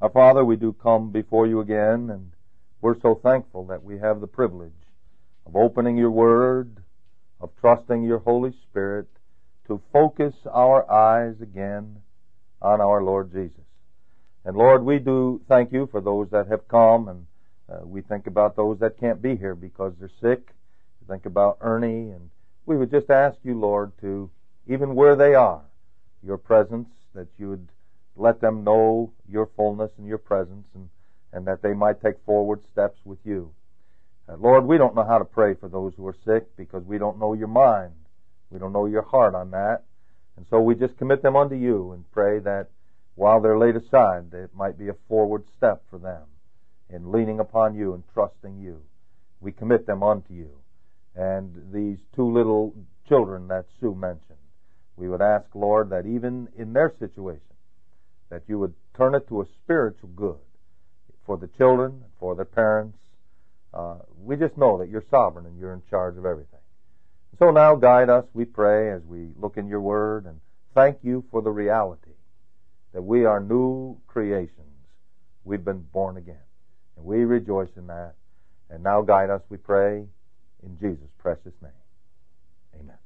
Our Father, we do come before you again, and we're so thankful that we have the privilege of opening your Word, of trusting your Holy Spirit to focus our eyes again on our Lord Jesus. And Lord, we do thank you for those that have come, and we think about those that can't be here because they're sick. We think about Ernie, and we would just ask you, Lord, to, even where they are, your presence, that you would let them know your fullness and your presence, and that they might take forward steps with you. Lord, we don't know how to pray for those who are sick because we don't know your mind. We don't know your heart on that. And so we just commit them unto you and pray that while they're laid aside, that it might be a forward step for them in leaning upon you and trusting you. We commit them unto you. And these two little children that Sue mentioned, we would ask, Lord, that even in their situation, that you would turn it to a spiritual good for the children, for their parents. We just know that you're sovereign and you're in charge of everything. So now guide us, we pray, as we look in your word, and thank you for the reality that we are new creations. We've been born again, and we rejoice in that. And now guide us, we pray, in Jesus' precious name. Amen.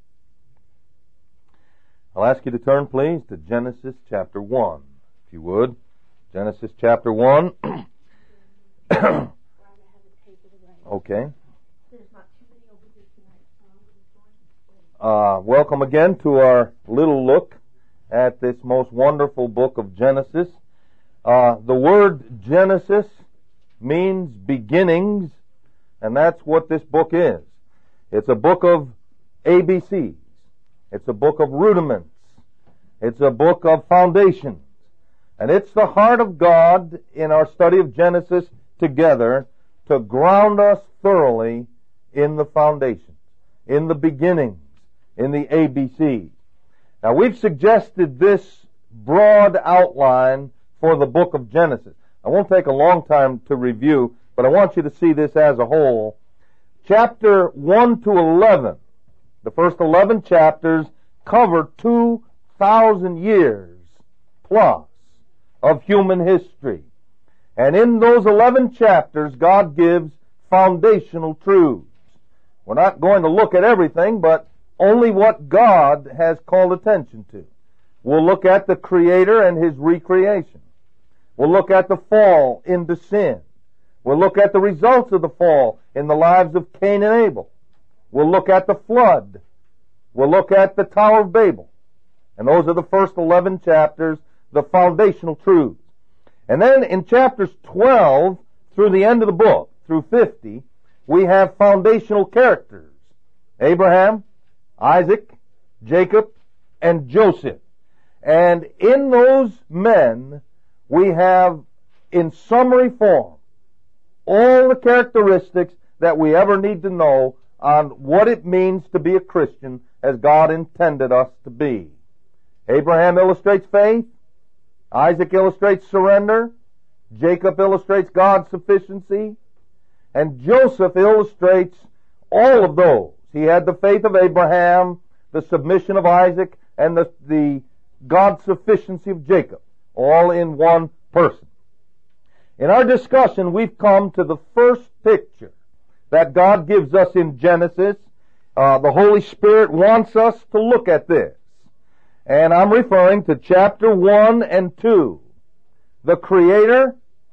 I'll ask you to turn, please, to Genesis chapter 1, if you would. Genesis chapter 1. Okay. Welcome again to our little look at this most wonderful book of Genesis. The word Genesis means beginnings, and that's what this book is. It's a book of ABCs. It's a book of rudiments. It's a book of foundations. And it's the heart of God in our study of Genesis together to ground us thoroughly in the foundations, in the beginnings, in the ABC. Now, we've suggested this broad outline for the book of Genesis. I won't take a long time to review, but I want you to see this as a whole. Chapter 1 to 11, the first 11 chapters cover 2,000 years plus of human history. And in those 11 chapters, God gives foundational truths. We're not going to look at everything, but only what God has called attention to. We'll look at the Creator and His recreation. We'll look at the fall into sin. We'll look at the results of the fall in the lives of Cain and Abel. We'll look at the flood. We'll look at the Tower of Babel. And those are the first 11 chapters, the foundational truths. And then in chapters 12 through the end of the book, through 50, we have foundational characters. Abraham, Isaac, Jacob, and Joseph. And in those men, we have, in summary form, all the characteristics that we ever need to know on what it means to be a Christian as God intended us to be. Abraham illustrates faith. Isaac illustrates surrender. Jacob illustrates God's sufficiency. And Joseph illustrates all of those. He had the faith of Abraham, the submission of Isaac, and the God's sufficiency of Jacob, all in one person. In our discussion, we've come to the first picture that God gives us in Genesis. The Holy Spirit wants us to look at this. And I'm referring to chapter 1 and 2, the Creator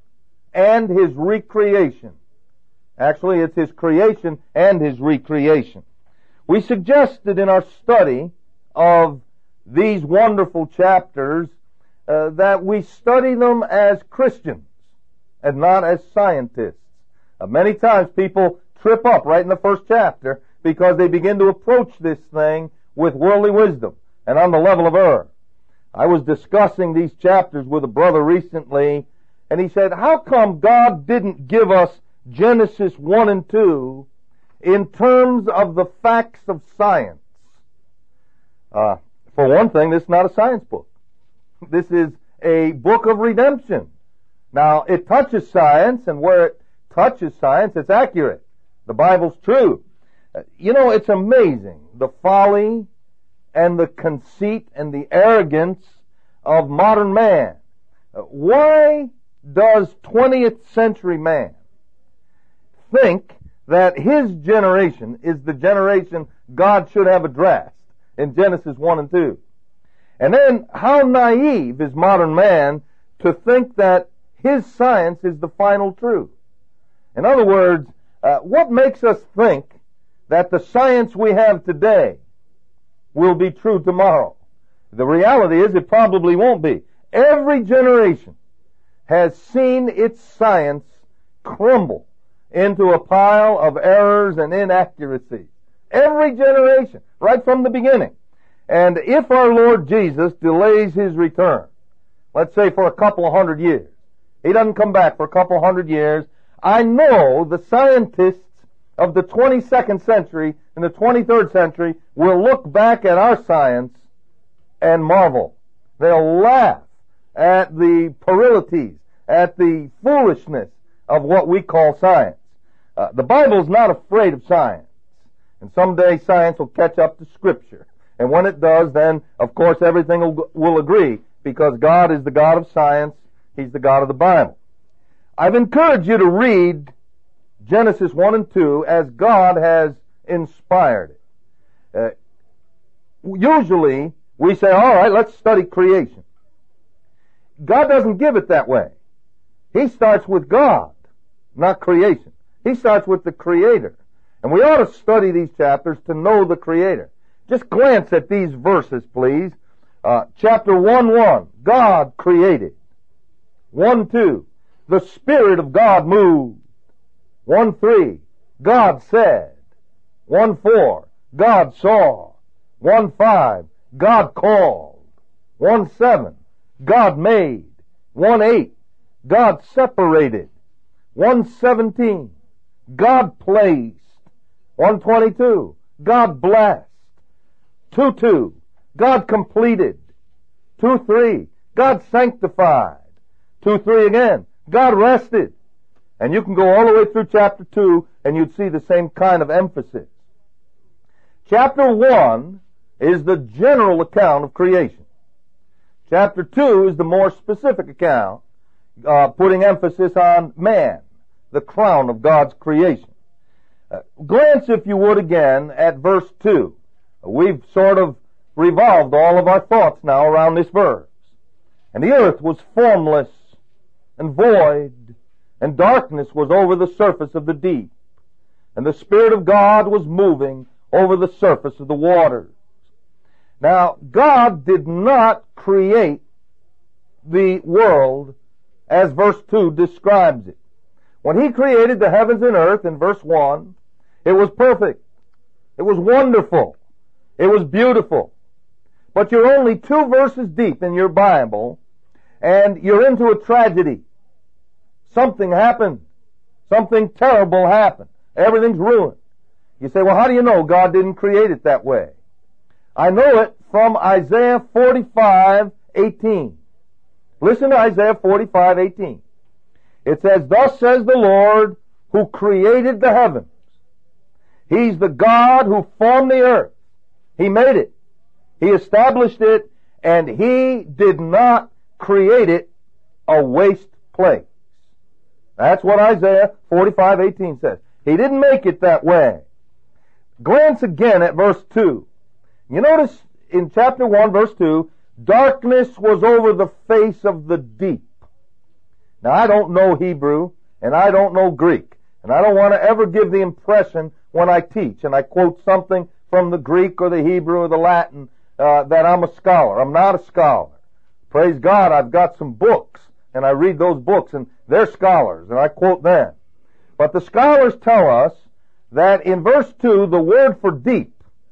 and His recreation. Actually, it's His creation and His recreation. We suggested in our study of these wonderful chapters that we study them as Christians and not as scientists. Many times people trip up right in the first chapter because they begin to approach this thing with worldly wisdom and on the level of error. I was discussing these chapters with a brother recently, and he said, how come God didn't give us Genesis 1 and 2 in terms of the facts of science? For one thing, this is not a science book. This is a book of redemption. Now, it touches science, and where it touches science, it's accurate. The Bible's true. You know, it's amazing, the folly and the conceit and the arrogance of modern man. Why does 20th century man think that his generation is the generation God should have addressed in Genesis 1 and 2? And then, how naive is modern man to think that his science is the final truth? In other words, what makes us think that the science we have today will be true tomorrow? The reality is it probably won't be. Every generation has seen its science crumble into a pile of errors and inaccuracies. Every generation, right from the beginning. And if our Lord Jesus delays His return, let's say for a couple of hundred years, He doesn't come back for a couple of hundred years, I know the scientists of the 22nd century and the 23rd century will look back at our science and marvel. They'll laugh at the puerilities, at the foolishness of what we call science. The Bible's not afraid of science. And someday science will catch up to Scripture. And when it does, then, of course, everything will agree, because God is the God of science. He's the God of the Bible. I've encouraged you to read Genesis 1 and 2 as God has inspired it. Usually, we say, all right, let's study creation. God doesn't give it that way. He starts with God, not creation. He starts with the Creator. And we ought to study these chapters to know the Creator. Just glance at these verses, please. Chapter 1:1, God created. 1:2, the Spirit of God moved. 1:3, God said. 1:4, God saw. 1:5, God called. 1:7, God made. 1:8, God separated. 1:17, God placed. 1:22, God blessed. 2:2, God completed. 2:3, God sanctified. 2:3 again, God rested. And you can go all the way through chapter 2 and you'd see the same kind of emphasis. Chapter 1 is the general account of creation. Chapter 2 is the more specific account, putting emphasis on man, the crown of God's creation. Glance, if you would, again at verse 2. We've sort of revolved all of our thoughts now around this verse. And the earth was formless and void, and darkness was over the surface of the deep. And the Spirit of God was moving over the surface of the waters. Now, God did not create the world as verse 2 describes it. When He created the heavens and earth in verse 1, it was perfect. It was wonderful. It was beautiful. But you're only 2 verses deep in your Bible, and you're into a tragedy. Something happened. Something terrible happened. Everything's ruined. You say, well, how do you know God didn't create it that way? I know it from Isaiah 45:18. Listen to Isaiah 45:18. It says, thus says the Lord who created the heavens. He's the God who formed the earth. He made it. He established it, and He did not create it a waste place. That's what Isaiah 45:18 says. He didn't make it that way. Glance again at verse 2. You notice in chapter 1, verse 2, darkness was over the face of the deep. Now, I don't know Hebrew, and I don't know Greek, and I don't want to ever give the impression when I teach, and I quote something from the Greek or the Hebrew or the Latin, that I'm a scholar. I'm not a scholar. Praise God, I've got some books, and I read those books, and they're scholars, and I quote them. But the scholars tell us that in verse 2, the word for deep,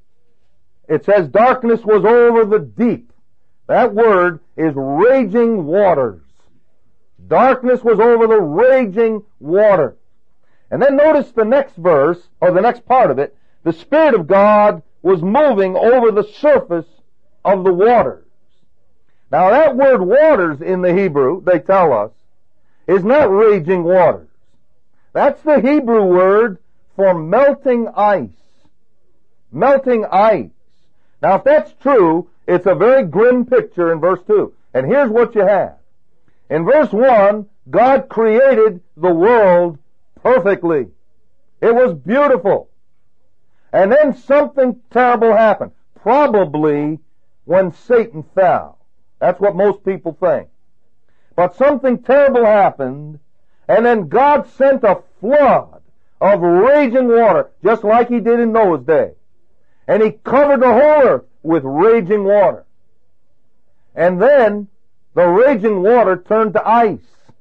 it says darkness was over the deep. That word is raging waters. Darkness was over the raging waters. And then notice the next verse, or the next part of it, the Spirit of God was moving over the surface of the waters. Now that word waters in the Hebrew, they tell us, is not raging waters. That's the Hebrew word for melting ice. Melting ice. Now if that's true, it's a very grim picture in verse 2. And here's what you have. In verse 1, God created the world perfectly. It was beautiful. And then something terrible happened. Probably when Satan fell. That's what most people think. But something terrible happened, and then God sent a flood of raging water, just like He did in Noah's day. And He covered the whole earth with raging water. And then the raging water turned to ice.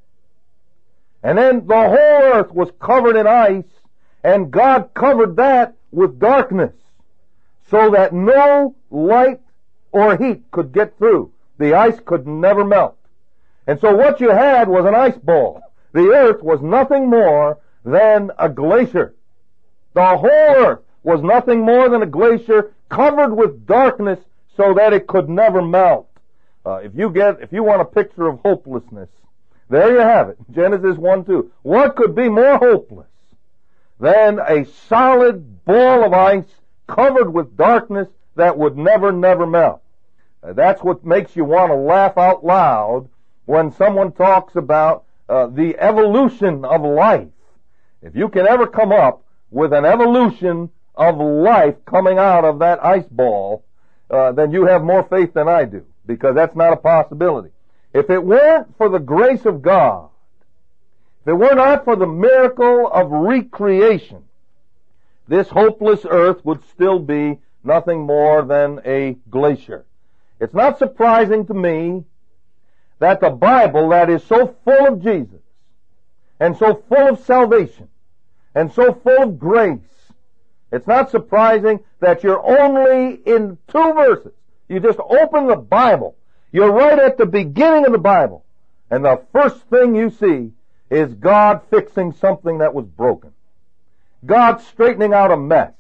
And then the whole earth was covered in ice, and God covered that with darkness, so that no light or heat could get through. The ice could never melt. And so what you had was an ice ball. The earth was nothing more than a glacier. The whole earth was nothing more than a glacier covered with darkness so that it could never melt. If you want a picture of hopelessness, there you have it. Genesis 1:2. What could be more hopeless than a solid ball of ice covered with darkness that would never melt? That's what makes you want to laugh out loud when someone talks about the evolution of life. If you can ever come up with an evolution of life coming out of that ice ball, then you have more faith than I do, because that's not a possibility. If it weren't for the grace of God, if it were not for the miracle of recreation, this hopeless earth would still be nothing more than a glacier. It's not surprising to me that the Bible, that is so full of Jesus, and so full of salvation, and so full of grace, it's not surprising that you're only in 2 verses. You just open the Bible. You're right at the beginning of the Bible. And the first thing you see is God fixing something that was broken. God straightening out a mess.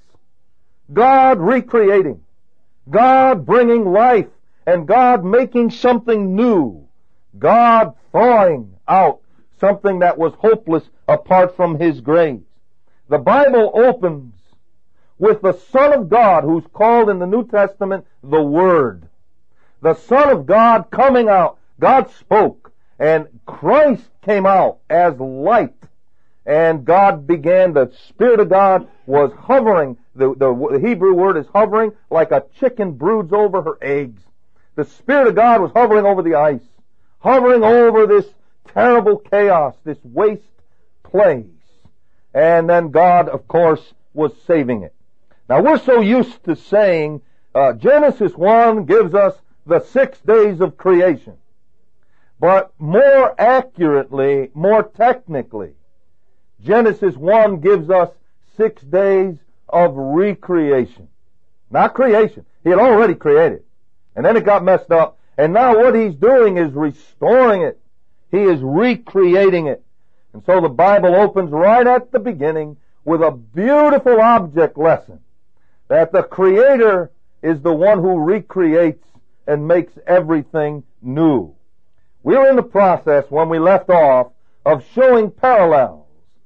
God recreating. God bringing life. And God making something new. God thawing out something that was hopeless apart from His grace. The Bible opens with the Son of God, who's called in the New Testament the Word. The Son of God coming out. God spoke, and Christ came out as light. And God began, the Spirit of God was hovering. The Hebrew word is hovering, like a chicken broods over her eggs. The Spirit of God was hovering over the ice, hovering over this terrible chaos, this waste place. And then God, of course, was saving it. Now, we're so used to saying Genesis 1 gives us the 6 days of creation. But more accurately, more technically, Genesis 1 gives us 6 days of recreation. Not creation. He had already created. And then it got messed up. And now what He's doing is restoring it. He is recreating it. And so the Bible opens right at the beginning with a beautiful object lesson. That the Creator is the one who recreates and makes everything new. We're in the process, when we left off, of showing parallels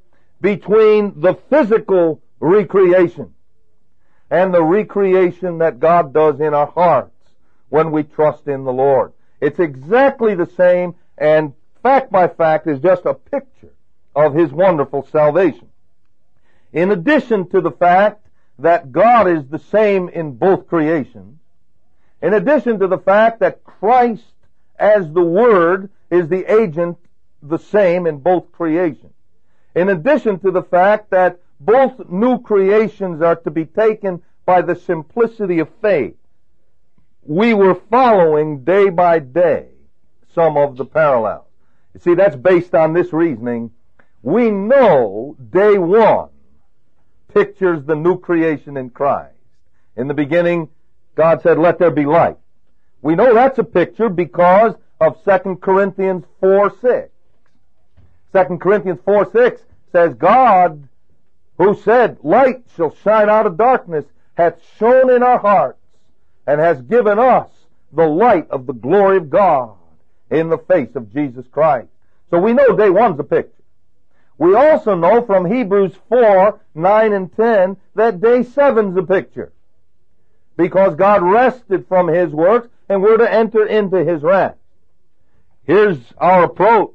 between the physical recreation and the recreation that God does in our hearts when we trust in the Lord. It's exactly the same, and fact by fact is just a picture of His wonderful salvation. In addition to the fact that God is the same in both creations, in addition to the fact that Christ as the Word is the agent the same in both creations, in addition to the fact that both new creations are to be taken by the simplicity of faith, we were following day by day some of the parallels. You see, that's based on this reasoning. We know day 1 pictures the new creation in Christ. In the beginning, God said, "Let there be light." We know that's a picture because of 2 Corinthians 4:6. 2 Corinthians 4:6 says, God, who said, "Light shall shine out of darkness," hath shone in our hearts and has given us the light of the glory of God in the face of Jesus Christ. So we know day 1's a picture. We also know from Hebrews 4:9 and 10 that day 7's a picture. Because God rested from His works and we're to enter into His rest. Here's our approach.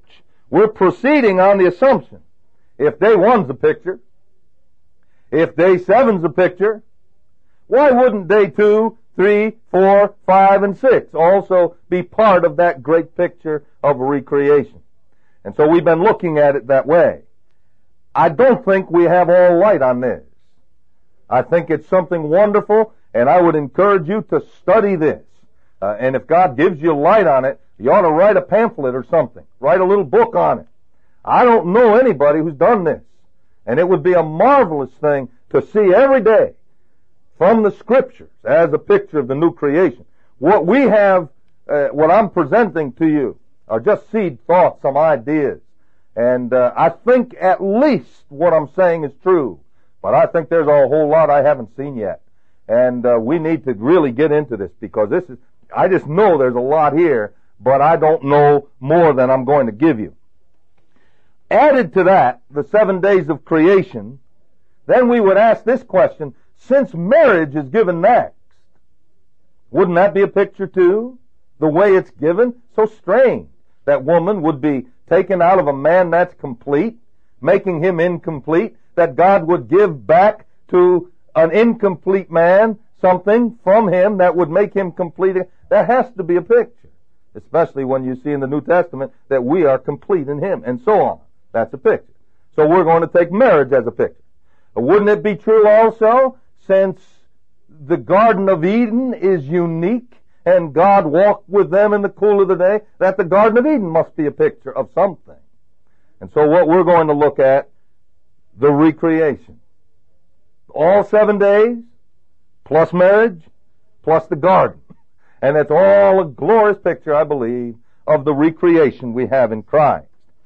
We're proceeding on the assumption. If day 1's a picture, if day 7's a picture, why wouldn't day 2, 3, 4, 5, and 6 also be part of that great picture of recreation? And so we've been looking at it that way. I don't think we have all light on this. I think it's something wonderful, and I would encourage you to study this. And if God gives you light on it, you ought to write a pamphlet or something. Write a little book on it. I don't know anybody who's done this. And it would be a marvelous thing to see every day from the Scriptures as a picture of the new creation. What we have, what I'm presenting to you are just seed thoughts, some ideas. And I think at least what I'm saying is true. But I think there's a whole lot I haven't seen yet. And we need to really get into this, because I just know there's a lot here, but I don't know more than I'm going to give you. Added to that, the 7 days of creation, then we would ask this question: since marriage is given next, wouldn't that be a picture too? The way it's given? So strange that woman would be taken out of a man that's complete, making him incomplete, that God would give back to an incomplete man something from him that would make him complete. There has to be a picture, especially when you see in the New Testament that we are complete in him, and so on. That's a picture. So we're going to take marriage as a picture. Wouldn't it be true also, since the Garden of Eden is unique and God walked with them in the cool of the day, that the Garden of Eden must be a picture of something? And so what we're going to look at, the recreation. All 7 days, plus marriage, plus the garden. And it's all a glorious picture, I believe, of the recreation we have in Christ.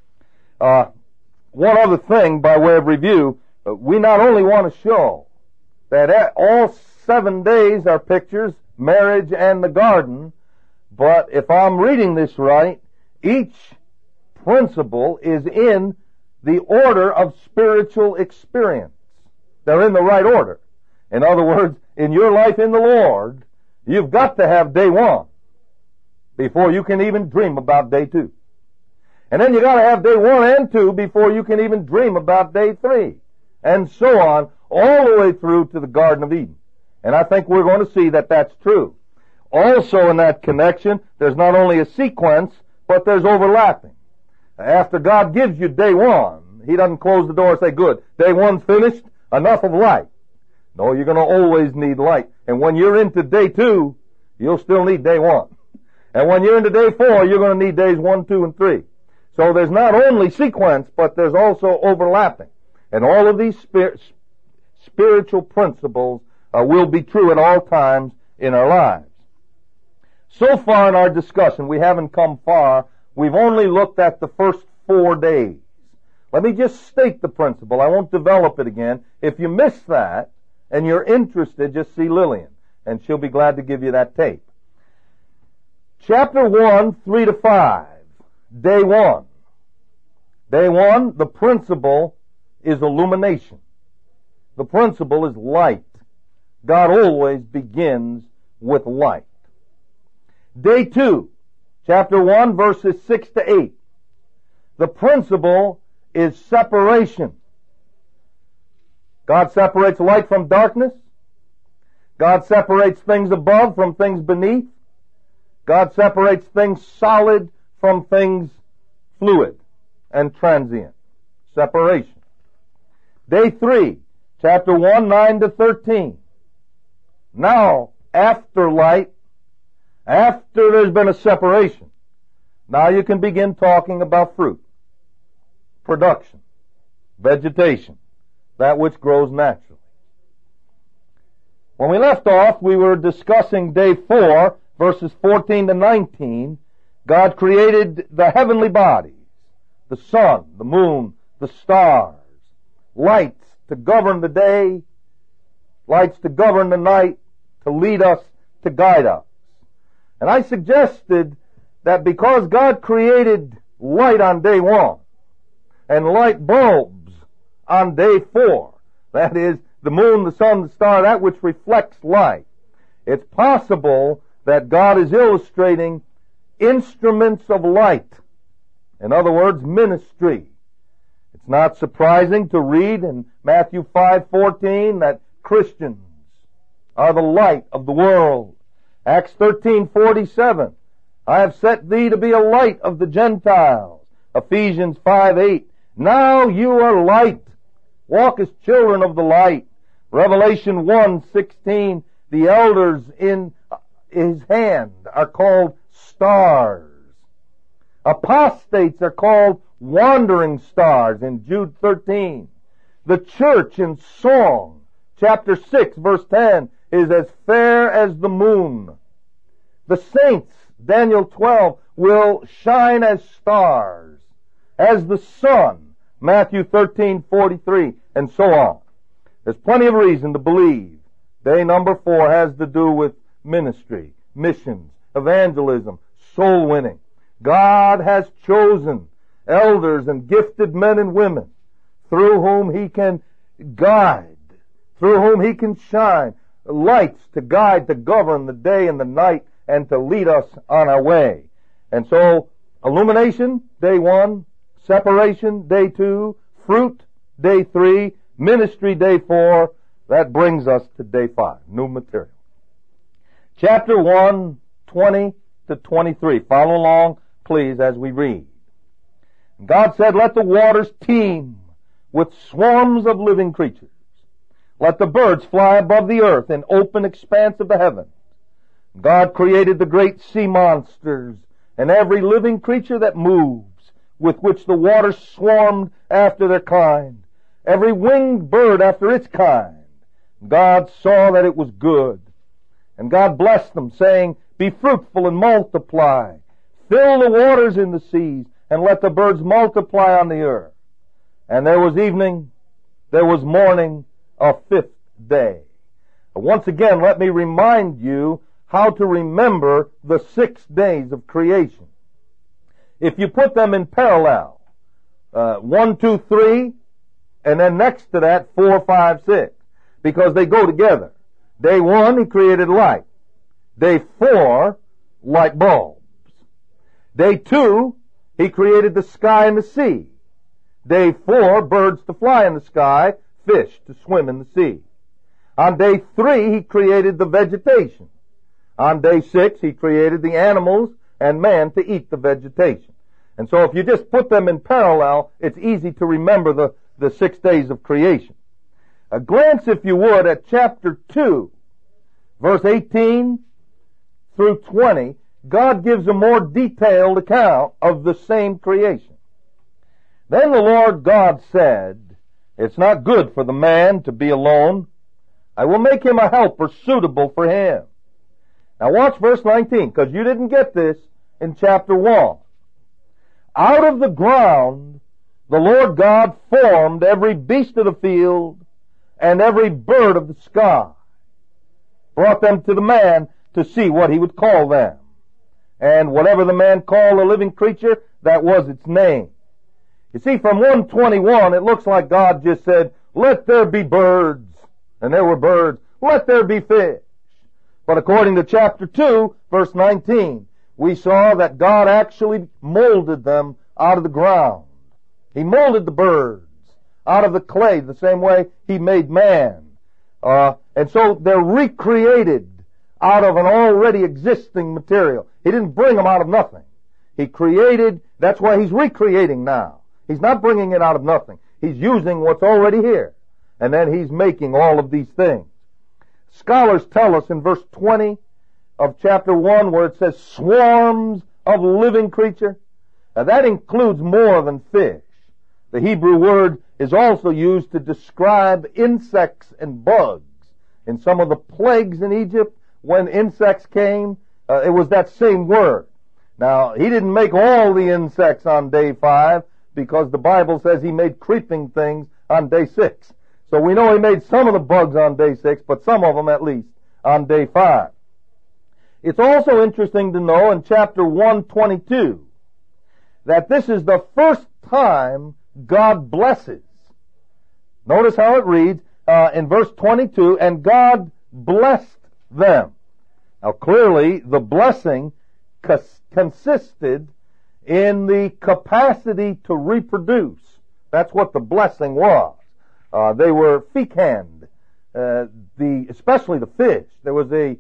One other thing, by way of review, we not only want to show that all 7 days are pictures, marriage and the garden, but if I'm reading this right, each principle is in the order of spiritual experience. They're in the right order. In other words, in your life in the Lord, you've got to have day 1 before you can even dream about day 2. And then you got to have day 1 and 2 before you can even dream about day 3. And so on, all the way through to the Garden of Eden. And I think we're going to see that that's true. Also in that connection, there's not only a sequence, but there's overlapping. After God gives you day 1, He doesn't close the door and say, good, day 1's finished, enough of light. No, you're going to always need light. And when you're into day 2, you'll still need day 1. And when you're into day 4, you're going to need days 1, 2, and 3. So there's not only sequence, but there's also overlapping. And all of these spiritual principles will be true at all times in our lives. So far in our discussion, we haven't come far. We've only looked at the first 4 days. Let me just state the principle. I won't develop it again. If you miss that and you're interested, just see Lillian, and she'll be glad to give you that tape. Chapter 1, 3 to 5. Day 1. Day 1, the principle is illumination. The principle is light. God always begins with light. Day 2, chapter 1, verses 6 to 8. The principle is separation. God separates light from darkness. God separates things above from things beneath. God separates things solid from things fluid and transient. Separation. Day 3, chapter 1, 9 to 13. Now, after light, after there's been a separation, now you can begin talking about fruit, production, vegetation, that which grows naturally. When we left off, we were discussing day 4, verses 14 to 19. God created the heavenly bodies, the sun, the moon, the stars, lights to govern the day, lights to govern the night, to lead us, to guide us. And I suggested that because God created light on day 1 and light bulbs on day 4, that is, the moon, the sun, the star, that which reflects light, it's possible that God is illustrating instruments of light. In other words, ministry. It's not surprising to read in Matthew 5:14 that Christians are the light of the world. Acts 13:47, I have set thee to be a light of the Gentiles. Ephesians 5:8, now you are light. Walk as children of the light. Revelation 1:16, the elders in his hand are called stars. Apostates are called wandering stars in Jude 13. The church in Song, chapter 6, verse 10, is as fair as the moon. The saints, Daniel 12, will shine as stars, as the sun, Matthew 13:43, and so on. There's plenty of reason to believe. Day number 4 has to do with ministry, missions, evangelism, soul winning. God has chosen elders and gifted men and women through whom He can guide, through whom He can shine, lights to guide, to govern the day and the night, and to lead us on our way. And so, illumination, day 1, separation, day 2, fruit, day 3, ministry, day 4, that brings us to day 5, new material. Chapter 1, 20 to 23. Follow along, please, as we read. God said, let the waters teem with swarms of living creatures. Let the birds fly above the earth in open expanse of the heavens. God created the great sea monsters and every living creature that moves, with which the waters swarmed after their kind, every winged bird after its kind. God saw that it was good. And God blessed them, saying, be fruitful and multiply. Fill the waters in the seas, and let the birds multiply on the earth. And there was evening, there was morning, a 5th day. Once again, let me remind you how to remember the 6 days of creation. If you put them in parallel, 1, 2, 3, and then next to that, 4, 5, 6, because they go together. Day 1, He created light. Day 4, light bulbs. Day 2, He created the sky and the sea. Day 4, birds to fly in the sky, fish to swim in the sea. On day 3, He created the vegetation. On day 6, He created the animals and man to eat the vegetation. And so if you just put them in parallel, it's easy to remember the 6 days of creation. A glance, if you would, at chapter 2, verse 18 through 20, God gives a more detailed account of the same creation. Then the Lord God said, it's not good for the man to be alone. I will make him a helper suitable for him. Now watch verse 19, because you didn't get this in chapter 1. Out of the ground the Lord God formed every beast of the field and every bird of the sky, brought them to the man to see what he would call them. And whatever the man called a living creature, that was its name. You see, from 121, it looks like God just said, let there be birds. And there were birds. Let there be fish. But according to chapter 2, verse 19, we saw that God actually molded them out of the ground. He molded the birds out of the clay the same way He made man. And so they're recreated out of an already existing material. He didn't bring them out of nothing. He created, that's why He's recreating now. He's not bringing it out of nothing. He's using what's already here. And then He's making all of these things. Scholars tell us in verse 20 of chapter 1 where it says swarms of living creature. Now that includes more than fish. The Hebrew word is also used to describe insects and bugs. In some of the plagues in Egypt, when insects came, it was that same word. Now, He didn't make all the insects on day 5 because the Bible says He made creeping things on day 6. So we know He made some of the bugs on day 6, but some of them at least on day 5. It's also interesting to know in chapter 1:22 that this is the first time God blesses. Notice how it reads in verse 22, and God blessed them. Now clearly the blessing consisted in the capacity to reproduce. That's what the blessing was. They were fecund, especially the fish. There was a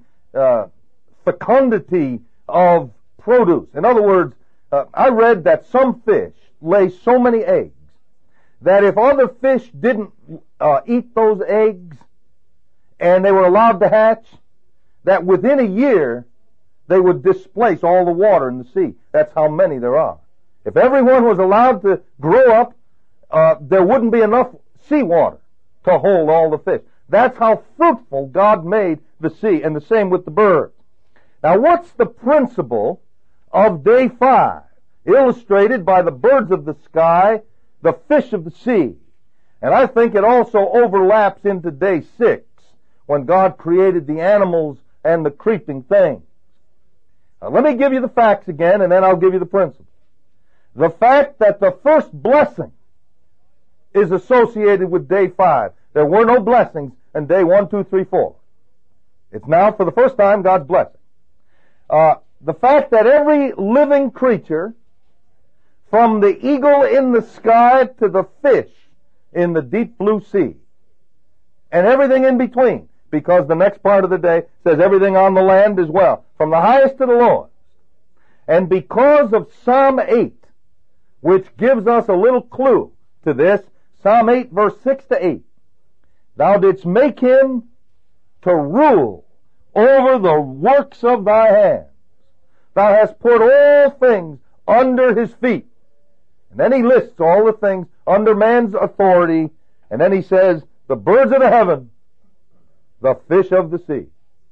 fecundity of produce. In other words, I read that some fish lay so many eggs that if other fish didn't eat those eggs and they were allowed to hatch, that within a year they would displace all the water in the sea. That's how many there are. If everyone was allowed to grow up, there wouldn't be enough seawater to hold all the fish. That's how fruitful God made the sea, and the same with the birds. Now, what's the principle of day 5? Illustrated by the birds of the sky, the fish of the sea. And I think it also overlaps into day 6, when God created the animals and the creeping things. Now, let me give you the facts again, and then I'll give you the principle. The fact that the first blessing is associated with day 5. There were no blessings in day 1, 2, 3, 4. It's now, for the first time, God's blessing. The fact that every living creature, from the eagle in the sky to the fish in the deep blue sea, and everything in between, because the next part of the day says everything on the land as well, from the highest to the lowest. And because of Psalm 8, which gives us a little clue to this, Psalm 8, verse 6 to 8, Thou didst make him to rule over the works of thy hands. Thou hast put all things under his feet. And then he lists all the things under man's authority, and then he says, the birds of the heaven, the fish of the sea,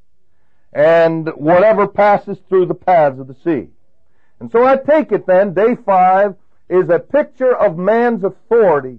and whatever passes through the paths of the sea. And so I take it then, day 5 is a picture of man's authority.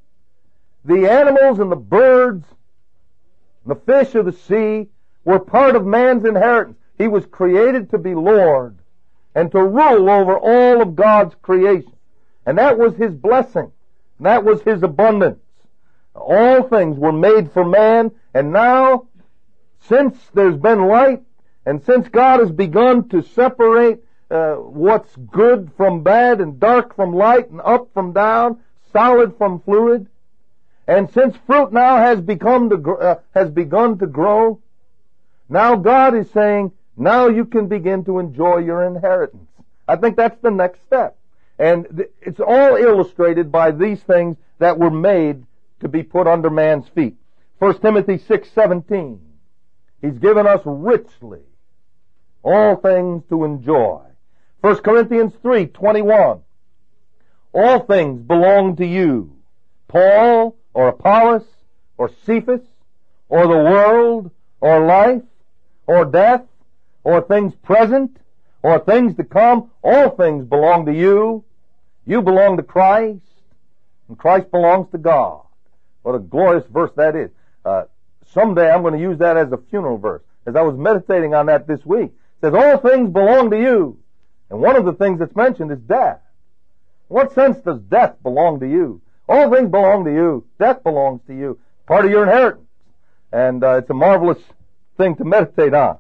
The animals and the birds, the fish of the sea, were part of man's inheritance. He was created to be Lord and to rule over all of God's creation. And that was his blessing. That was his abundance. All things were made for man, and now, since there's been light, and since God has begun to separate what's good from bad, and dark from light, and up from down, solid from fluid, and since fruit now has begun to grow, now God is saying, now you can begin to enjoy your inheritance. I think that's the next step. And it's all illustrated by these things that were made to be put under man's feet. 1 Timothy 6:17. He's given us richly all things to enjoy. 1 Corinthians 3:21. All things belong to you. Paul, or Apollos, or Cephas, or the world, or life, or death, or things present, or things to come, all things belong to you. You belong to Christ, and Christ belongs to God. What a glorious verse that is. Someday I'm going to use that as a funeral verse. As I was meditating on that this week, it says, all things belong to you. And one of the things that's mentioned is death. In what sense does death belong to you? All things belong to you. Death belongs to you. Part of your inheritance. And it's a marvelous thing to meditate on.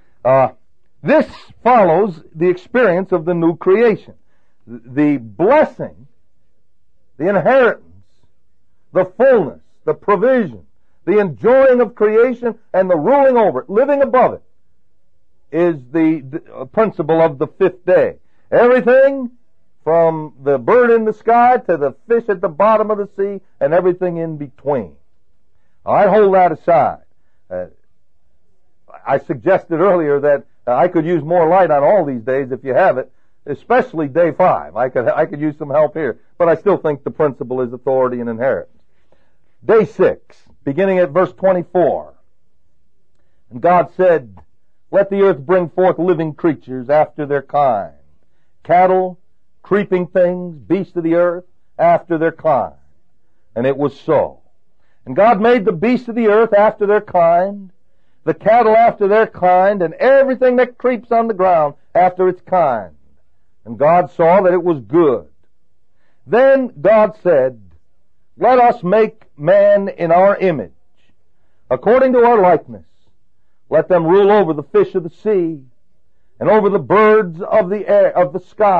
This follows the experience of the new creation. The blessing, the inheritance, the fullness, the provision, the enjoying of creation, and the ruling over it, living above it, is the principle of the 5th day. Everything from the bird in the sky to the fish at the bottom of the sea and everything in between. I hold that aside. I suggested earlier that I could use more light on all these days if you have it, especially day 5. I could use some help here, but I still think the principle is authority and inheritance. Day 6, beginning at verse 24. And God said, let the earth bring forth living creatures after their kind, cattle, creeping things, beasts of the earth, after their kind. And it was so. And God made the beasts of the earth after their kind, the cattle after their kind, and everything that creeps on the ground after its kind. And God saw that it was good. Then God said, let us make man in our image, according to our likeness. Let them rule over the fish of the sea, and over the birds of the air, of the sky,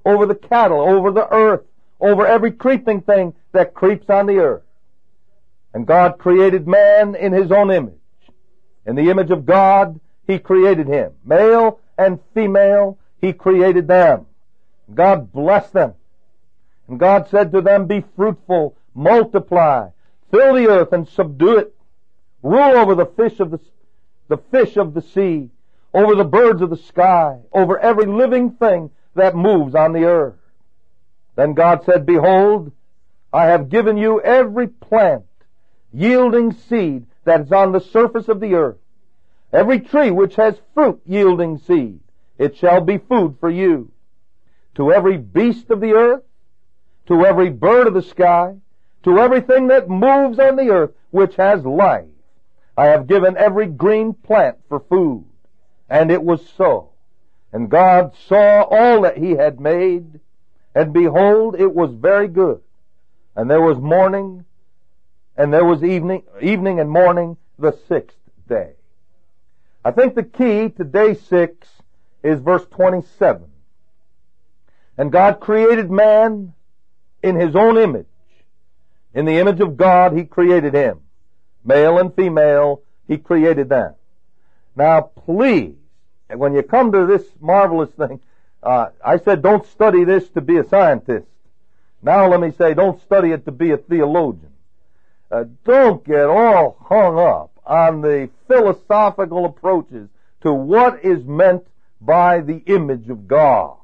over the cattle, over the earth, over every creeping thing that creeps on the earth. And God created man in His own image. In the image of God, He created him. Male and female, He created them. God blessed them. And God said to them, be fruitful, multiply, fill the earth and subdue it. Rule over the fish of the sea, over the birds of the sky, over every living thing that moves on the earth. Then God said, behold, I have given you every plant yielding seed that is on the surface of the earth. Every tree which has fruit yielding seed, it shall be food for you. To every beast of the earth, to every bird of the sky, to everything that moves on the earth which has life, I have given every green plant for food. And it was so. And God saw all that He had made, and behold, it was very good. And there was morning, and there was evening and morning, the sixth day. I think the key to day 6 is verse 27. And God created man in His own image. In the image of God, He created him. Male and female, He created them. Now, please, when you come to this marvelous thing, I said don't study this to be a scientist. Now let me say don't study it to be a theologian. Don't get all hung up on the philosophical approaches to what is meant by the image of God.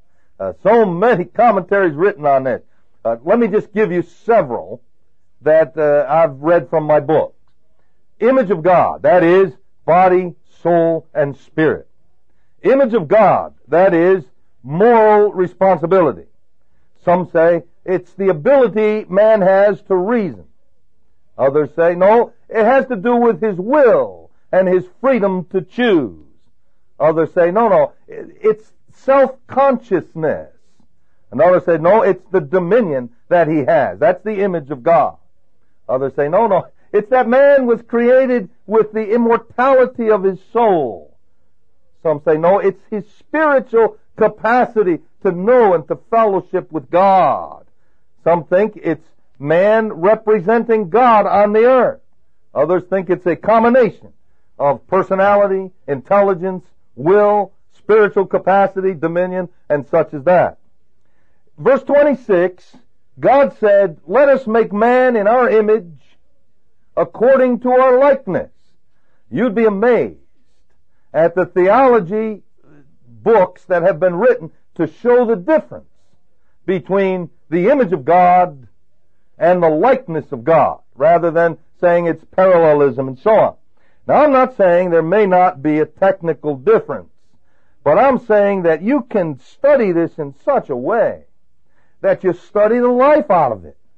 So many commentaries written on this. Let me just give you several that I've read from my book. Image of God, that is body, soul, and spirit. Image of God, that is moral responsibility. Some say it's the ability man has to reason. Others say, no, it has to do with his will and his freedom to choose. Others say, no, it's self-consciousness. And others say, no, it's the dominion that he has. That's the image of God. Others say, no, it's that man was created with the immortality of his soul. Some say, no, it's his spiritual capacity to know and to fellowship with God. Some think it's man representing God on the earth. Others think it's a combination of personality, intelligence, will, spiritual capacity, dominion, and such as that. Verse 26, God said, let us make man in our image according to our likeness. You'd be amazed at the theology books that have been written to show the difference between the image of God and the likeness of God, rather than saying it's parallelism and so on. Now, I'm not saying there may not be a technical difference, but I'm saying that you can study this in such a way that you study the life out of it.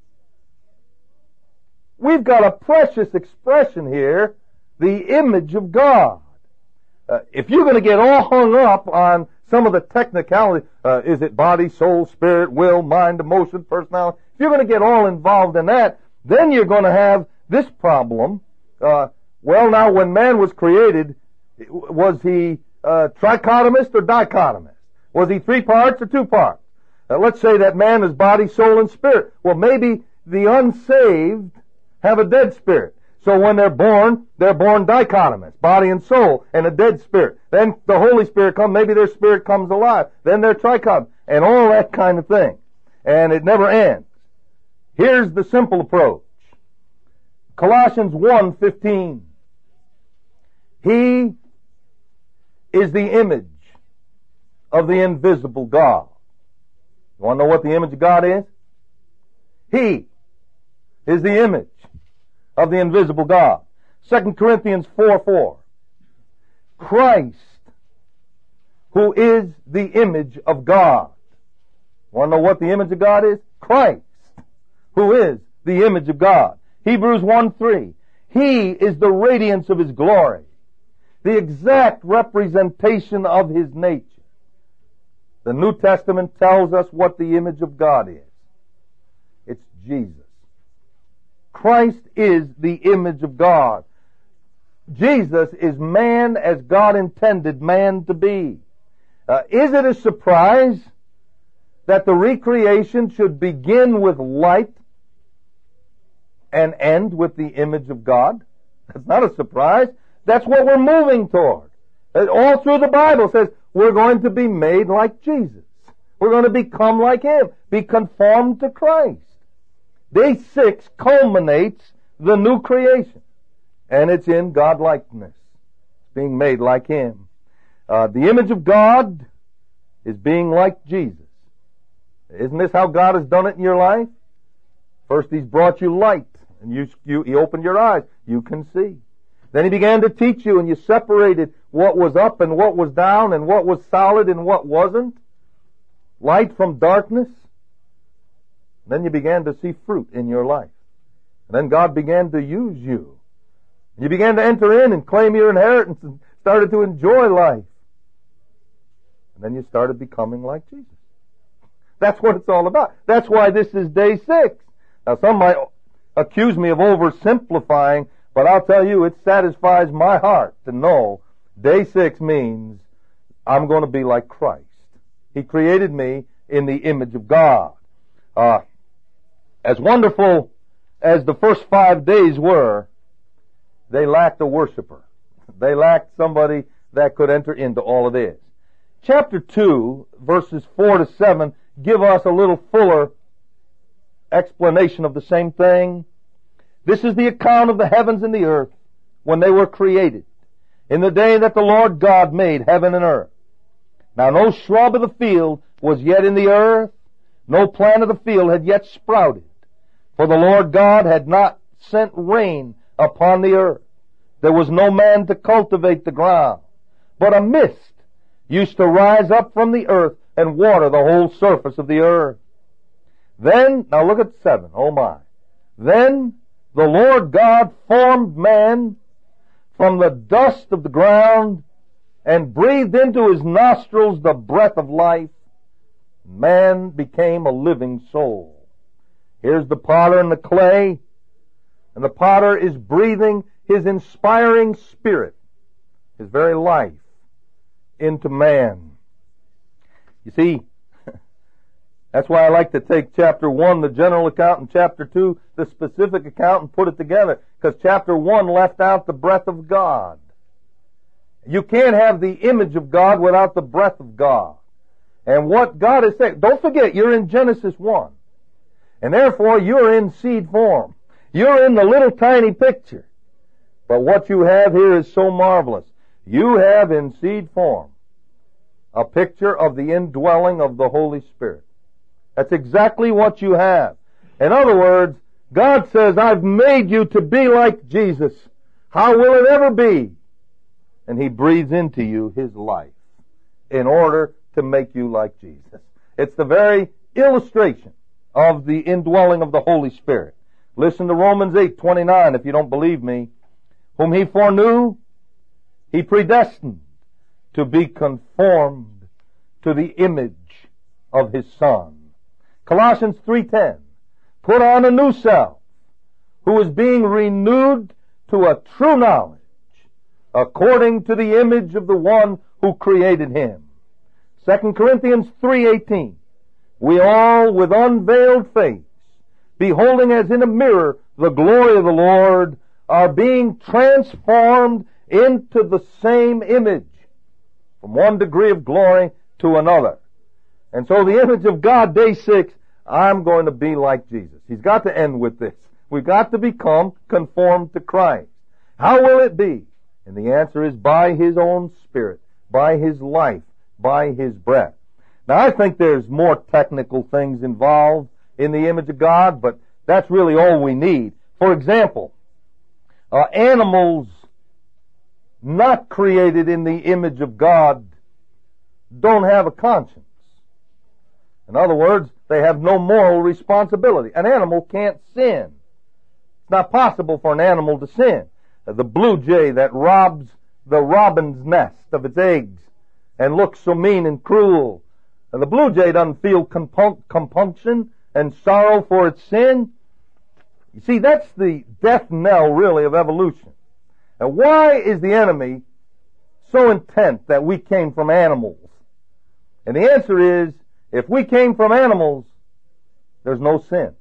We've got a precious expression here, the image of God. If you're going to get all hung up on some of the technicality, is it body, soul, spirit, will, mind, emotion, personality? If you're going to get all involved in that, then you're going to have this problem. Well, now, when man was created, was he trichotomist or dichotomist? Was he 3 parts or 2 parts? Let's say that man is body, soul, and spirit. Well, maybe the unsaved have a dead spirit. So when they're born dichotomous, body and soul, and a dead spirit. Then the Holy Spirit comes, maybe their spirit comes alive. Then they're trichotomous, and all that kind of thing. And it never ends. Here's the simple approach. Colossians 1:15. He is the image of the invisible God. You want to know what the image of God is? He is the image of the invisible God. 2 Corinthians 4:4. Christ, who is the image of God. Want to know what the image of God is? Christ, who is the image of God. Hebrews 1:3. He is the radiance of His glory, the exact representation of His nature. The New Testament tells us what the image of God is. It's Jesus. Christ is the image of God. Jesus is man as God intended man to be. Is it a surprise that the recreation should begin with light and end with the image of God? That's not a surprise. That's what we're moving toward. All through the Bible says we're going to be made like Jesus. We're going to become like Him, be conformed to Christ. Day 6 culminates the new creation, and it's in God-likeness, being made like Him. The image of God is being like Jesus. Isn't this how God has done it in your life? First He's brought you light, and He opened your eyes. You can see. Then He began to teach you, and you separated what was up and what was down, and what was solid and what wasn't. Light from darkness. Then you began to see fruit in your life. And then God began to use you. You began to enter in and claim your inheritance and started to enjoy life. And then you started becoming like Jesus. That's what it's all about. That's why this is day 6. Now some might accuse me of oversimplifying, but I'll tell you, it satisfies my heart to know day 6 means I'm going to be like Christ. He created me in the image of God. As wonderful as the first 5 days were, they lacked a worshiper. They lacked somebody that could enter into all of this. Chapter 2, verses 4 to 7, give us a little fuller explanation of the same thing. This is the account of the heavens and the earth when they were created, in the day that the Lord God made heaven and earth. Now no shrub of the field was yet in the earth, no plant of the field had yet sprouted, for the Lord God had not sent rain upon the earth. There was no man to cultivate the ground, but a mist used to rise up from the earth and water the whole surface of the earth. Then, now look at 7, oh my. Then the Lord God formed man from the dust of the ground and breathed into his nostrils the breath of life. Man became a living soul. Here's the potter and the clay, and the potter is breathing his inspiring spirit, his very life, into man. You see, that's why I like to take chapter 1, the general account, and chapter 2, the specific account, and put it together, because chapter 1 left out the breath of God. You can't have the image of God without the breath of God. And what God is saying, don't forget, you're in Genesis 1. And therefore, you're in seed form. You're in the little tiny picture. But what you have here is so marvelous. You have in seed form a picture of the indwelling of the Holy Spirit. That's exactly what you have. In other words, God says, I've made you to be like Jesus. How will it ever be? And He breathes into you His life in order to make you like Jesus. It's the very illustration of the indwelling of the Holy Spirit. Listen to Romans 8:29 if you don't believe me. Whom He foreknew, He predestined to be conformed to the image of His Son. Colossians 3:10, put on a new self, who is being renewed to a true knowledge, according to the image of the one who created him. 2 Corinthians 3:18, we all with unveiled face, beholding as in a mirror the glory of the Lord, are being transformed into the same image, from one degree of glory to another. And so the image of God, day 6, I'm going to be like Jesus. He's got to end with this. We've got to become conformed to Christ. How will it be? And the answer is by His own Spirit, by His life, by His breath. Now I think there's more technical things involved in the image of God, but that's really all we need. For example, animals not created in the image of God don't have a conscience. In other words, they have no moral responsibility. An animal can't sin. It's not possible for an animal to sin. The blue jay that robs the robin's nest of its eggs and looks so mean and cruel. The blue jay doesn't feel compunction and sorrow for its sin. You see, that's the death knell, really, of evolution. Now, why is the enemy so intent that we came from animals? And the answer is, If we came from animals, there's no sin.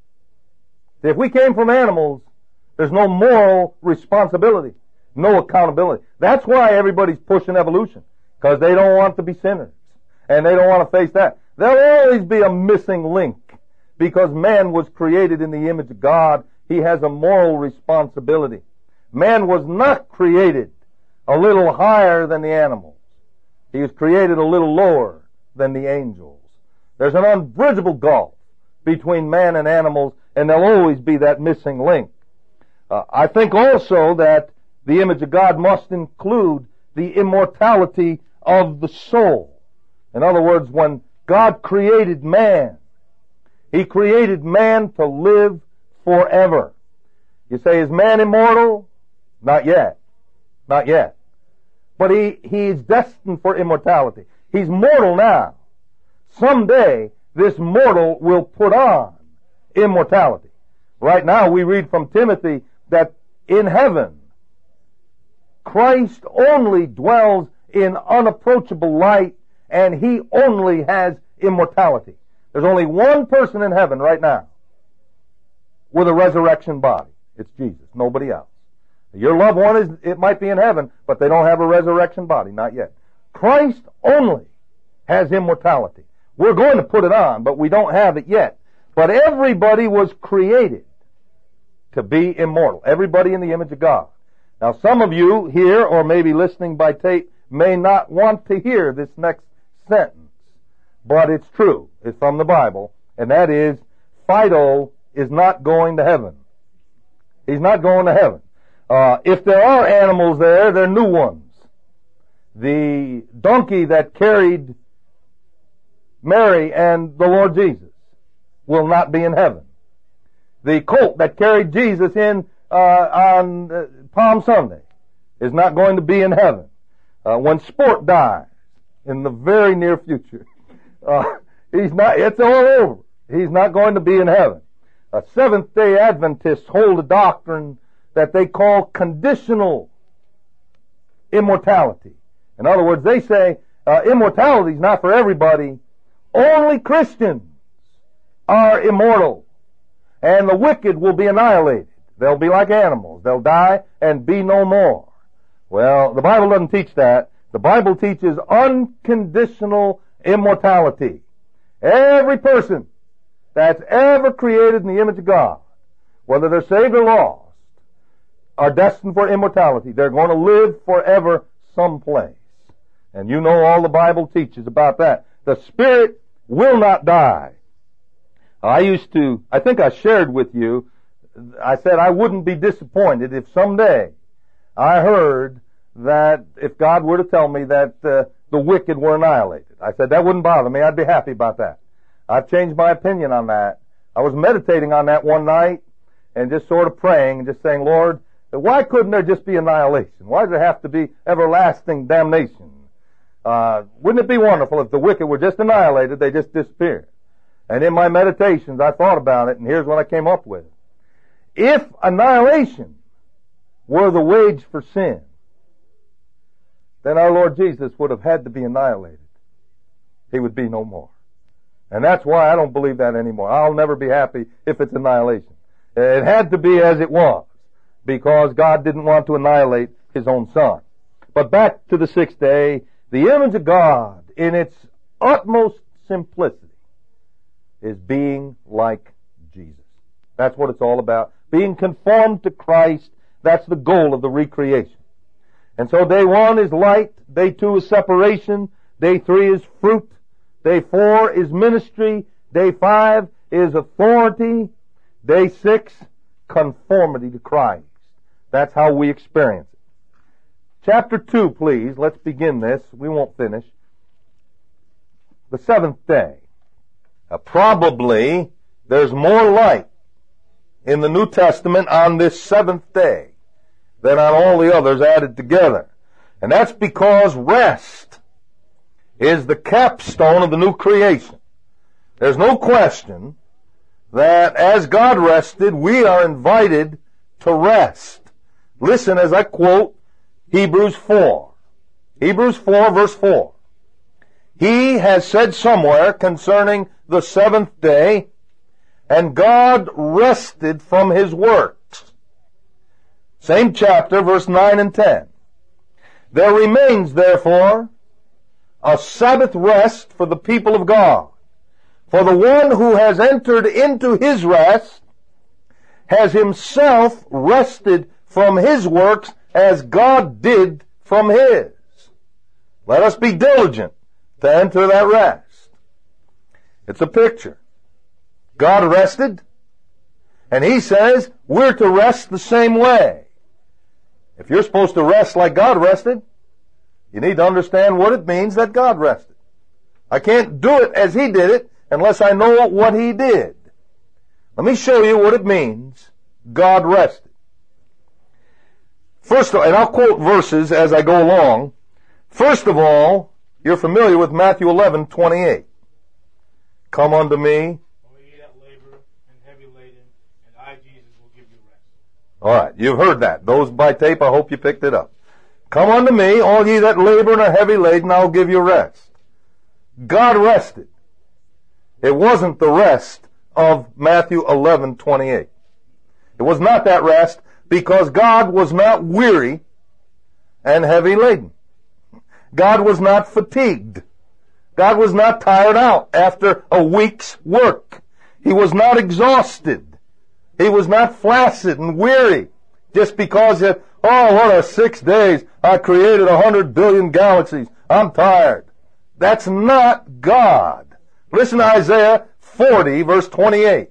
If we came from animals, there's no moral responsibility, no accountability. That's why everybody's pushing evolution, because they don't want to be sinners, and they don't want to face that. There'll always be a missing link, because man was created in the image of God. He has a moral responsibility. Man was not created a little higher than the animals. He was created a little lower than the angels. There's an unbridgeable gulf between man and animals, and there'll always be that missing link. I think also that the image of God must include the immortality of the soul. In other words, when God created man, He created man to live forever. You say, is man immortal? Not yet. Not yet. But he is destined for immortality. He's mortal now. Someday, this mortal will put on immortality. Right now, we read from Timothy that in heaven, Christ only dwells in unapproachable light, and He only has immortality. There's only one person in heaven right now with a resurrection body. It's Jesus, nobody else. Your loved one it might be in heaven, but they don't have a resurrection body, not yet. Christ only has immortality. We're going to put it on, but we don't have it yet. But everybody was created to be immortal. Everybody in the image of God. Now, some of you here, or maybe listening by tape, may not want to hear this next sentence, but it's true. It's from the Bible, and that is, Fido is not going to heaven. He's not going to heaven. If there are animals there, they're new ones. The donkey that carried Mary and the Lord Jesus will not be in heaven. The colt that carried Jesus in on Palm Sunday is not going to be in heaven. When Sport dies in the very near future, it's all over. He's not going to be in heaven. Seventh-day Adventists hold a doctrine that they call conditional immortality. In other words, they say immortality is not for everybody. Only Christians are immortal, and the wicked will be annihilated. They'll be like animals. They'll die and be no more. Well, the Bible doesn't teach that. The Bible teaches unconditional immortality. Every person that's ever created in the image of God, whether they're saved or lost, are destined for immortality. They're going to live forever someplace. And you know all the Bible teaches about that. The Spirit will not die. I think I shared with you, I said I wouldn't be disappointed if someday I heard that if God were to tell me that the wicked were annihilated. I said that wouldn't bother me. I'd be happy about that. I've changed my opinion on that. I was meditating on that one night and just sort of praying and just saying, Lord, why couldn't there just be annihilation? Why does there have to be everlasting damnation? Wouldn't it be wonderful if the wicked were just annihilated, they just disappeared? And in my meditations, I thought about it, and here's what I came up with. If annihilation were the wage for sin, then our Lord Jesus would have had to be annihilated. He would be no more. And that's why I don't believe that anymore. I'll never be happy if it's annihilation. It had to be as it was, because God didn't want to annihilate His own Son. But back to the sixth day, the image of God, in its utmost simplicity, is being like Jesus. That's what it's all about. Being conformed to Christ, that's the goal of the recreation. And so day 1 is light, day 2 is separation, day 3 is fruit, day 4 is ministry, day 5 is authority, day 6, conformity to Christ. That's how we experience it. Chapter 2, please. Let's begin this. We won't finish. The seventh day. Probably there's more light in the New Testament on this seventh day than on all the others added together. And that's because rest is the capstone of the new creation. There's no question that as God rested, we are invited to rest. Listen as I quote Hebrews 4. Hebrews 4, verse 4. He has said somewhere concerning the seventh day, and God rested from His works. Same chapter, verse 9 and 10. There remains, therefore, a Sabbath rest for the people of God. For the one who has entered into His rest has himself rested from his works as God did from His. Let us be diligent to enter that rest. It's a picture. God rested, and He says we're to rest the same way. If you're supposed to rest like God rested, you need to understand what it means that God rested. I can't do it as He did it unless I know what He did. Let me show you what it means God rested. First of all, and I'll quote verses as I go along. First of all, you're familiar with Matthew 11:28. Come unto me. All ye that labor and heavy laden, and I, Jesus, will give you rest. All right, you've heard that. Those by tape, I hope you picked it up. Come unto me, all ye that labor and are heavy laden, I'll give you rest. God rested. It wasn't the rest of Matthew 11:28. It was not that rest because God was not weary and heavy laden. God was not fatigued. God was not tired out after a week's work. He was not exhausted. He was not flaccid and weary just because what a 6 days. I created 100 billion galaxies. I'm tired. That's not God. Listen to Isaiah 40, verse 28.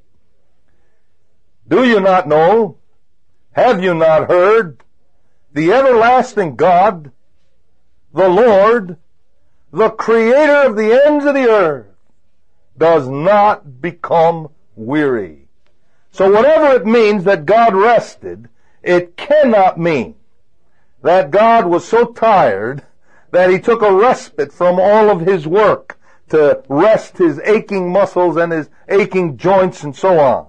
Do you not know? Have you not heard? The everlasting God, the Lord, the Creator of the ends of the earth, does not become weary. So whatever it means that God rested, it cannot mean that God was so tired that He took a respite from all of His work to rest His aching muscles and His aching joints and so on.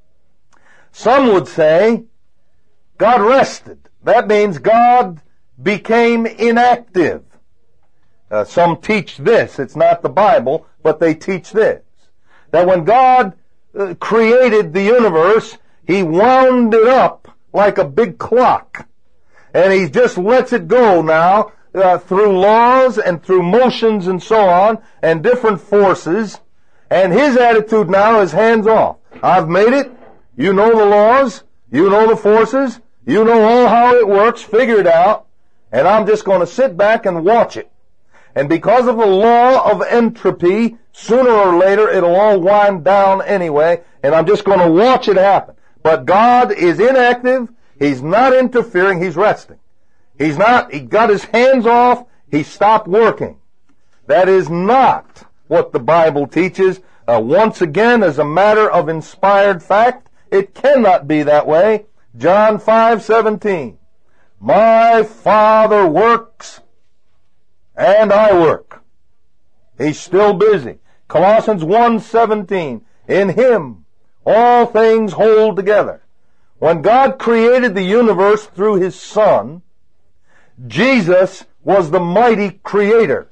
Some would say God rested. That means God became inactive. Some teach this. It's not the Bible, but they teach this. That when God created the universe, He wound it up like a big clock. And He just lets it go now through laws and through motions and so on and different forces. And His attitude now is hands off. I've made it. You know the laws. You know the forces. You know all how it works. Figure it out. And I'm just going to sit back and watch it. And because of the law of entropy, sooner or later it'll all wind down anyway, and I'm just going to watch it happen. But God is inactive. He's not interfering. He's resting. He got His hands off. He stopped working. That is not what the Bible teaches. Once again, as a matter of inspired fact, it cannot be that way. John 5:17. My Father works and I work. He's still busy. Colossians 1:17. In Him all things hold together. When God created the universe through His Son, Jesus was the mighty creator.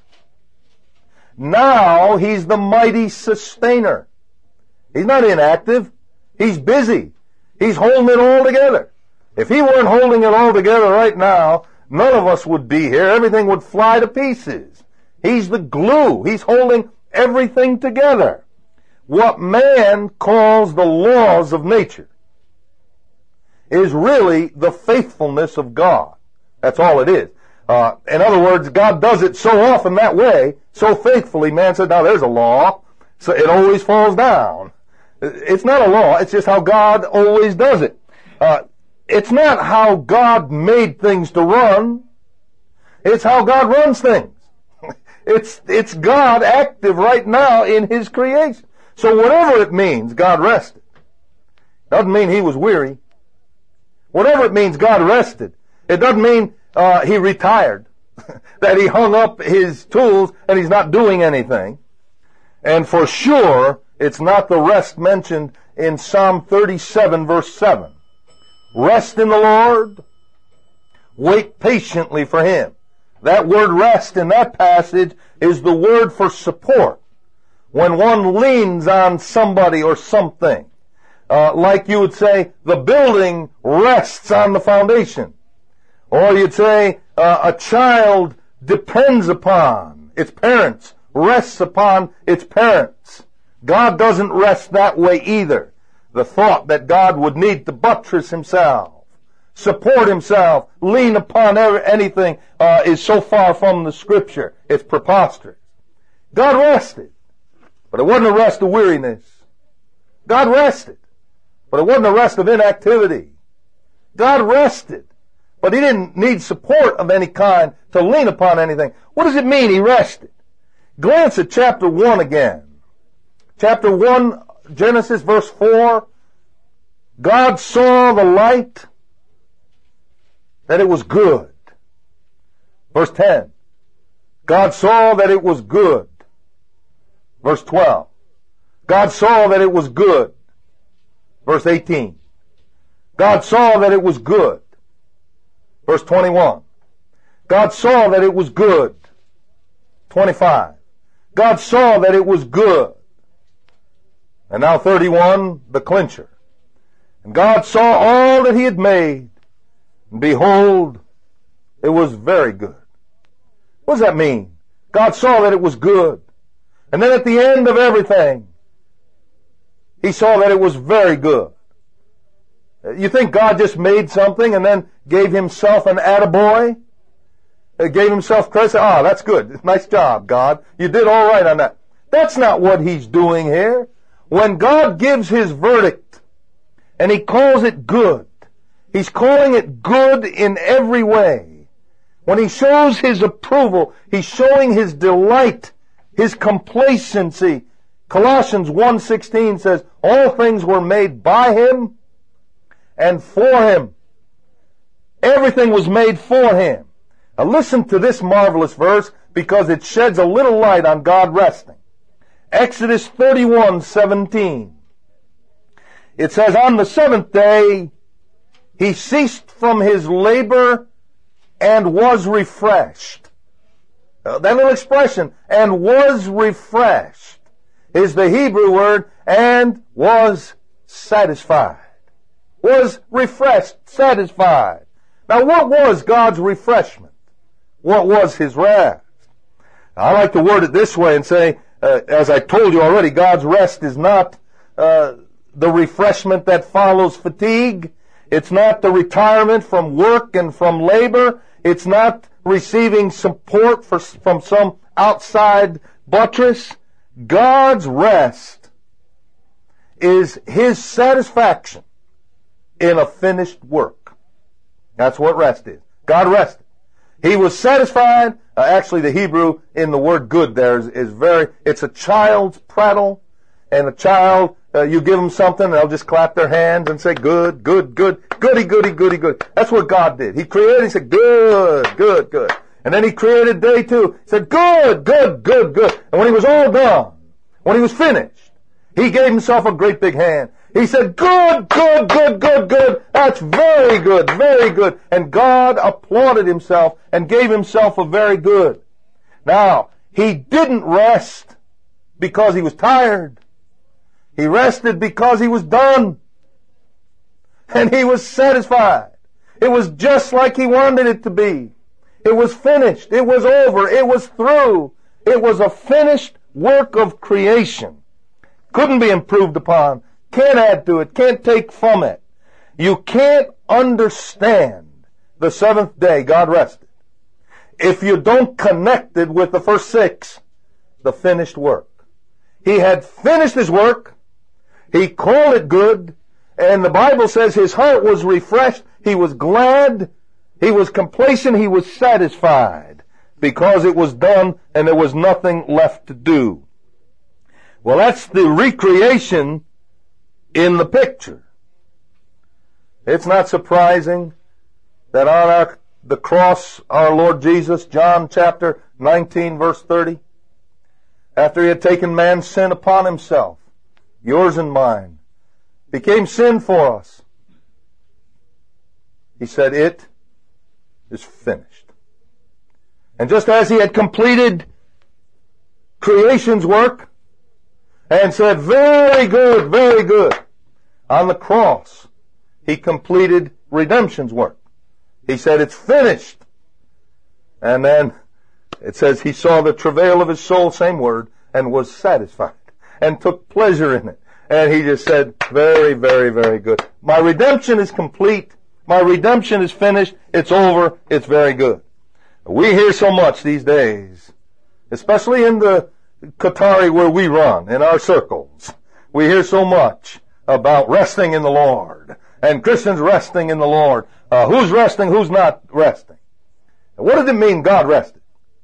Now He's the mighty sustainer. He's not inactive. He's busy. He's holding it all together. If He weren't holding it all together right now, none of us would be here. Everything would fly to pieces. He's the glue. He's holding everything together. What man calls the laws of nature is really the faithfulness of God. That's all it is. In other words, God does it so often that way, so faithfully, man said, now there's a law, so it always falls down. It's not a law, it's just how God always does it. It's not how God made things to run, it's how God runs things. It's God active right now in His creation. So whatever it means, God rested. Doesn't mean He was weary. Whatever it means, God rested. It doesn't mean He retired, that He hung up His tools and He's not doing anything. And for sure, it's not the rest mentioned in Psalm 37 verse 7. Rest in the Lord. Wait patiently for Him. That word rest in that passage is the word for support. When one leans on somebody or something, like you would say, the building rests on the foundation. Or you'd say, a child depends upon its parents, rests upon its parents. God doesn't rest that way either. The thought that God would need to buttress himself, support himself, lean upon anything is so far from the Scripture. It's preposterous. God rested, but it wasn't a rest of weariness. God rested, but it wasn't a rest of inactivity. God rested, but he didn't need support of any kind to lean upon anything. What does it mean he rested? Glance at chapter 1 again. Chapter 1, Genesis verse 4. God saw the light, that it was good. Verse 10. God saw that it was good. Verse 12. God saw that it was good. Verse 18. God saw that it was good. Verse 21. God saw that it was good. 25. God saw that it was good. And now 31, the clincher. And God saw all that he had made, and behold, it was very good. What does that mean? God saw that it was good. And then at the end of everything, he saw that it was very good. You think God just made something and then gave himself an attaboy? Gave himself credit? Ah, that's good. Nice job, God. You did all right on that. That's not what he's doing here. When God gives his verdict and he calls it good, he's calling it good in every way. When he shows his approval, he's showing his delight, his complacency. Colossians 1:16 says, all things were made by him and for him. Everything was made for him. Now listen to this marvelous verse because it sheds a little light on God resting. Exodus 31:17. It says, on the seventh day, he ceased from his labor and was refreshed. That little expression, and was refreshed, is the Hebrew word, and was satisfied. Was refreshed, satisfied. Now what was God's refreshment? What was his rest? I like to word it this way and say, as I told you already, God's rest is not the refreshment that follows fatigue. It's not the retirement from work and from labor. It's not receiving support from some outside buttress. God's rest is his satisfaction in a finished work. That's what rest is. God rested. He was satisfied. Actually, the Hebrew in the word good there it's a child's prattle. And a child, you give them something, and they'll just clap their hands and say, good, good, good, goody, goody, goody, good. That's what God did. He created, he said, good, good, good. And then he created day 2. He said, good, good, good, good. And when he was all done, when he was finished, he gave himself a great big hand. He said, good, good, good, good, good. That's very good, very good. And God applauded himself and gave himself a very good. Now, he didn't rest because he was tired. He rested because he was done. And he was satisfied. It was just like he wanted it to be. It was finished. It was over. It was through. It was a finished work of creation. Couldn't be improved upon. Can't add to it. Can't take from it. You can't understand the seventh day God rested if you don't connect it with the first 6, the finished work. He had finished his work. He called it good. And the Bible says his heart was refreshed. He was glad. He was complacent. He was satisfied because it was done and there was nothing left to do. Well, that's the recreation in the picture. It's not surprising that on the cross, our Lord Jesus, John chapter 19, verse 30, after he had taken man's sin upon himself, yours and mine, became sin for us, he said, it is finished. And just as he had completed creation's work and said, very good, very good, on the cross, he completed redemption's work. He said, it's finished. And then it says he saw the travail of his soul, same word, and was satisfied and took pleasure in it. And he just said, very, very, very good. My redemption is complete. My redemption is finished. It's over. It's very good. We hear so much these days, especially in the Qatari where we run, in our circles. We hear so much about resting in the Lord and Christians resting in the Lord. Who's resting? Who's not resting? What does it mean God rested?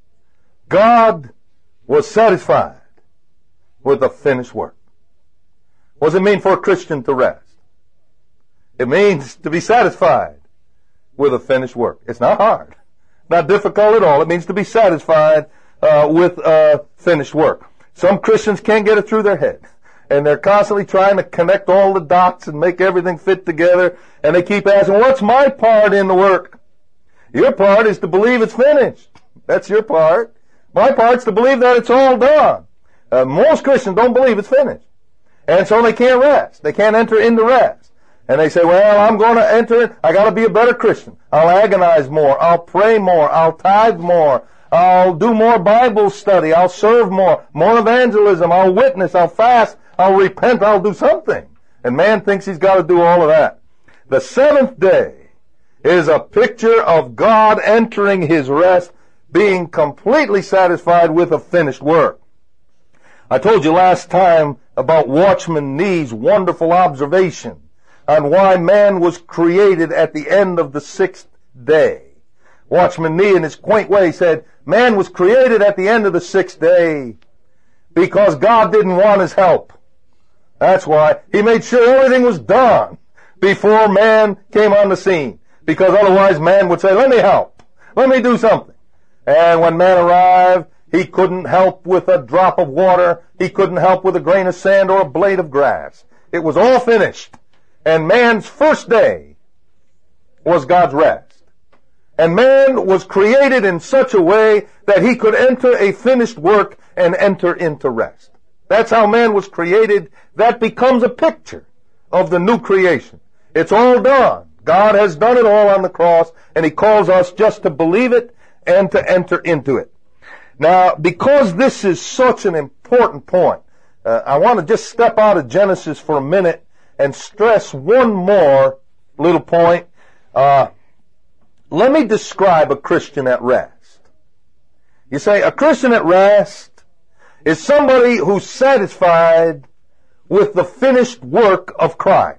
God was satisfied with the finished work. What does it mean for a Christian to rest? It means to be satisfied with a finished work. It's not hard. Not difficult at all. It means to be satisfied with finished work. Some Christians can't get it through their head. And they're constantly trying to connect all the dots and make everything fit together. And they keep asking, what's my part in the work? Your part is to believe it's finished. That's your part. My part's to believe that it's all done. Most Christians don't believe it's finished. And so they can't rest. They can't enter into rest. And they say, well, I'm going to enter it. I got to be a better Christian. I'll agonize more. I'll pray more. I'll tithe more. I'll do more Bible study. I'll serve more. More evangelism. I'll witness. I'll fast. I'll repent. I'll do something. And man thinks he's got to do all of that. The seventh day is a picture of God entering his rest, being completely satisfied with a finished work. I told you last time about Watchman Nee's wonderful observation on why man was created at the end of the sixth day. Watchman Nee, in his quaint way, said, man was created at the end of the sixth day because God didn't want his help. That's why he made sure everything was done before man came on the scene, because otherwise man would say, let me help. Let me do something. And when man arrived, he couldn't help with a drop of water. He couldn't help with a grain of sand or a blade of grass. It was all finished. And man's first day was God's rest. And man was created in such a way that he could enter a finished work and enter into rest. That's how man was created. That becomes a picture of the new creation. It's all done. God has done it all on the cross, and he calls us just to believe it and to enter into it. Now, because this is such an important point, I want to just step out of Genesis for a minute and stress one more little point. Let me describe a Christian at rest. You say, a Christian at rest is somebody who's satisfied with the finished work of Christ.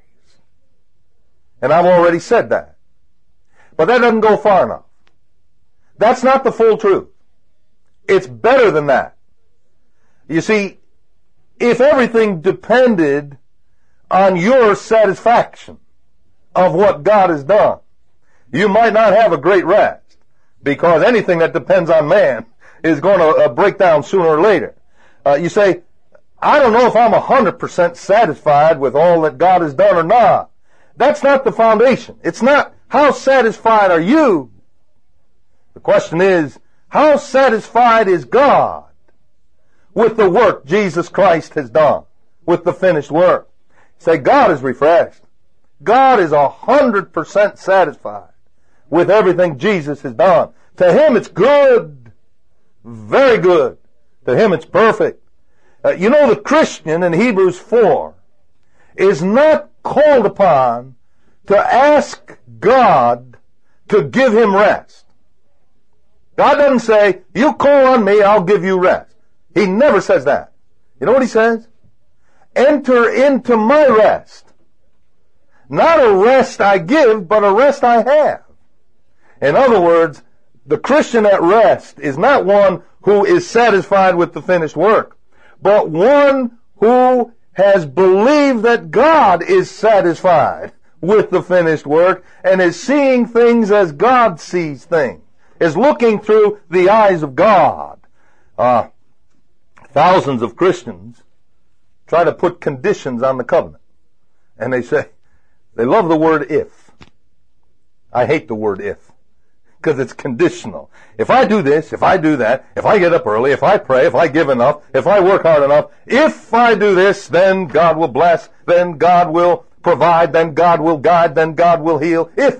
And I've already said that. But that doesn't go far enough. That's not the full truth. It's better than that. You see, if everything depended on your satisfaction of what God has done, you might not have a great rest, because anything that depends on man is going to break down sooner or later. You say, I don't know if I'm 100% satisfied with all that God has done or not. That's not the foundation. It's not how satisfied are you. The question is, how satisfied is God with the work Jesus Christ has done, with the finished work? Say, God is refreshed. God is 100% satisfied with everything Jesus has done. To him it's good, very good. To him it's perfect. You know, the Christian in Hebrews 4 is not called upon to ask God to give him rest. God doesn't say, you call on me, I'll give you rest. He never says that. You know what he says? Enter into my rest. Not a rest I give, but a rest I have. In other words, the Christian at rest is not one who is satisfied with the finished work, but one who has believed that God is satisfied with the finished work and is seeing things as God sees things, is looking through the eyes of God. Thousands of Christians try to put conditions on the covenant. And they say, they love the word if. I hate the word if. Because it's conditional. If I do this, if I do that, if I get up early, if I pray, if I give enough, if I work hard enough, if I do this, then God will bless, then God will provide, then God will guide, then God will heal. If.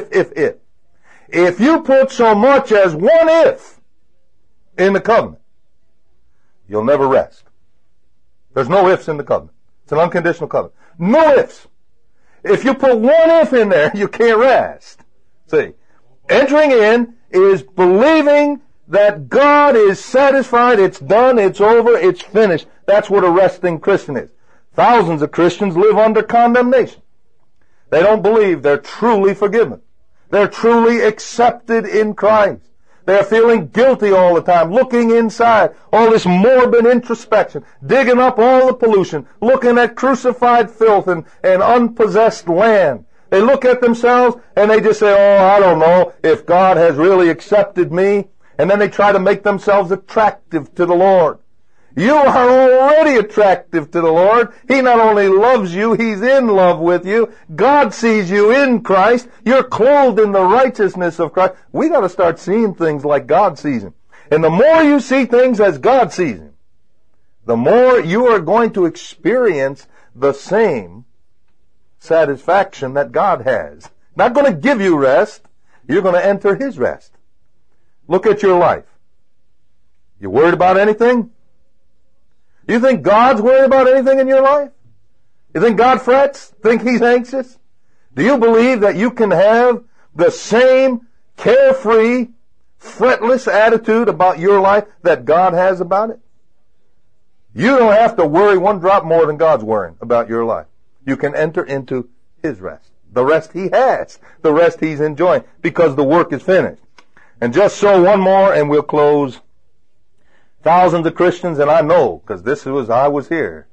If you put so much as one if in the covenant, you'll never rest. There's no ifs in the covenant. It's an unconditional covenant. No ifs. If you put one if in there, you can't rest. See, entering in is believing that God is satisfied, it's done, it's over, it's finished. That's what a resting Christian is. Thousands of Christians live under condemnation. They don't believe they're truly forgiven. They're truly accepted in Christ. They're feeling guilty all the time, looking inside, all this morbid introspection, digging up all the pollution, looking at crucified filth and unpossessed land. They look at themselves and they just say, oh, I don't know if God has really accepted me. And then they try to make themselves attractive to the Lord. You are already attractive to the Lord. He not only loves you, He's in love with you. God sees you in Christ. You're clothed in the righteousness of Christ. We got to start seeing things like God sees them. And the more you see things as God sees them, the more you are going to experience the same satisfaction that God has. Not going to give you rest. You're going to enter His rest. Look at your life. You worried about anything? You think God's worried about anything in your life? You think God frets? Think He's anxious? Do you believe that you can have the same carefree, fretless attitude about your life that God has about it? You don't have to worry one drop more than God's worrying about your life. You can enter into His rest. The rest He has. The rest He's enjoying because the work is finished. And just so one more and we'll close. Thousands of Christians, and I know, because I was here,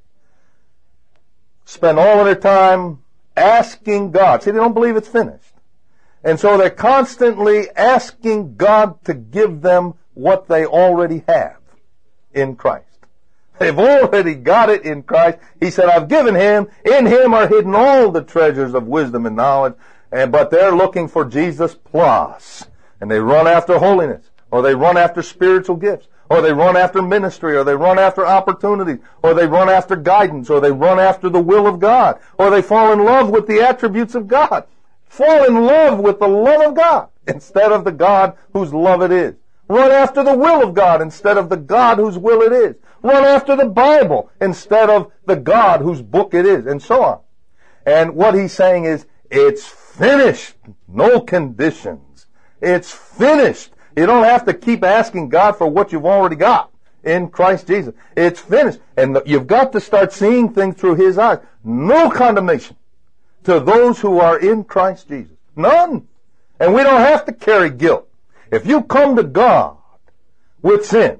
spend all of their time asking God. See, they don't believe it's finished. And so they're constantly asking God to give them what they already have in Christ. They've already got it in Christ. He said, I've given Him. In Him are hidden all the treasures of wisdom and knowledge. But they're looking for Jesus plus. And they run after holiness, or they run after spiritual gifts, or they run after ministry, or they run after opportunities, or they run after guidance, or they run after the will of God, or they fall in love with the attributes of God. Fall in love with the love of God instead of the God whose love it is. Run after the will of God instead of the God whose will it is. Run after the Bible instead of the God whose book it is, and so on. And what he's saying is, it's finished. No conditions. It's finished. You don't have to keep asking God for what you've already got in Christ Jesus. It's finished. And you've got to start seeing things through His eyes. No condemnation to those who are in Christ Jesus. None. And we don't have to carry guilt. If you come to God with sin,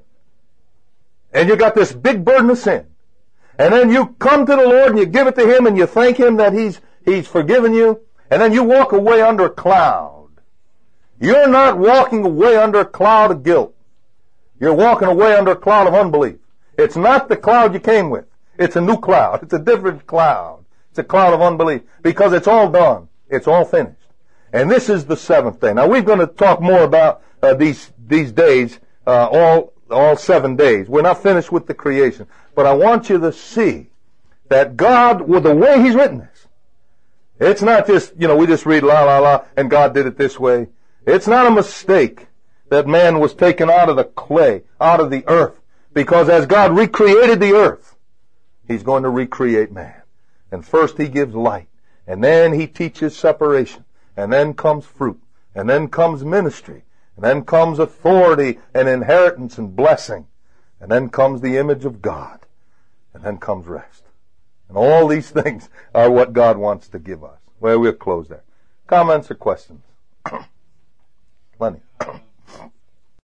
and you got this big burden of sin, and then you come to the Lord and you give it to Him and you thank Him that He's forgiven you, and then you walk away under a cloud. You're not walking away under a cloud of guilt. You're walking away under a cloud of unbelief. It's not the cloud you came with. It's a new cloud. It's a different cloud. It's a cloud of unbelief because it's all done. It's all finished. And this is the seventh day. Now we're going to talk more about these days, all 7 days. We're not finished with the creation. But I want you to see that God, with the way He's written this, it's not just, we just read la la la and God did it this way. It's not a mistake that man was taken out of the clay, out of the earth, because as God recreated the earth, He's going to recreate man. And first He gives light, and then He teaches separation, and then comes fruit, and then comes ministry, and then comes authority and inheritance and blessing, and then comes the image of God, and then comes rest. And all these things are what God wants to give us. Well, we'll close there. Comments or questions? Lenny.